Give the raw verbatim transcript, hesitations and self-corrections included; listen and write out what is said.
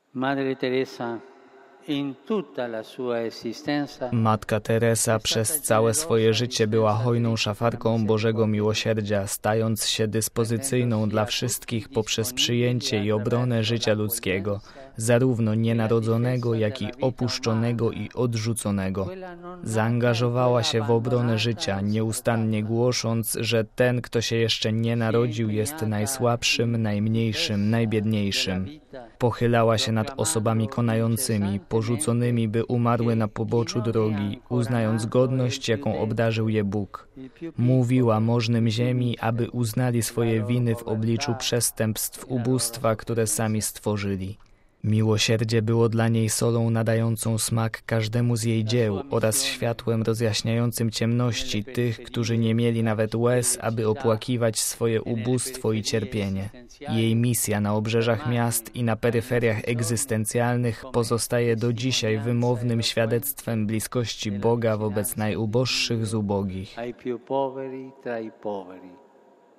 Madre Teresa in tutta la sua esistenza Matka Teresa przez całe swoje życie była hojną szafarką Bożego Miłosierdzia, stając się dyspozycyjną dla wszystkich poprzez przyjęcie i obronę życia ludzkiego, zarówno nienarodzonego, jak i opuszczonego i odrzuconego. Zaangażowała się w obronę życia, nieustannie głosząc, że ten, kto się jeszcze nie narodził, jest najsłabszym, najmniejszym, najbiedniejszym. Pochylała się nad osobami konającymi, porzuconymi, by umarły na poboczu drogi, uznając godność, jaką obdarzył je Bóg. Mówiła możnym ziemi, aby uznali swoje winy w obliczu przestępstw ubóstwa, które sami stworzyli. Miłosierdzie było dla niej solą nadającą smak każdemu z jej dzieł oraz światłem rozjaśniającym ciemności tych, którzy nie mieli nawet łez, aby opłakiwać swoje ubóstwo i cierpienie. Jej misja na obrzeżach miast i na peryferiach egzystencjalnych pozostaje do dzisiaj wymownym świadectwem bliskości Boga wobec najuboższych z ubogich.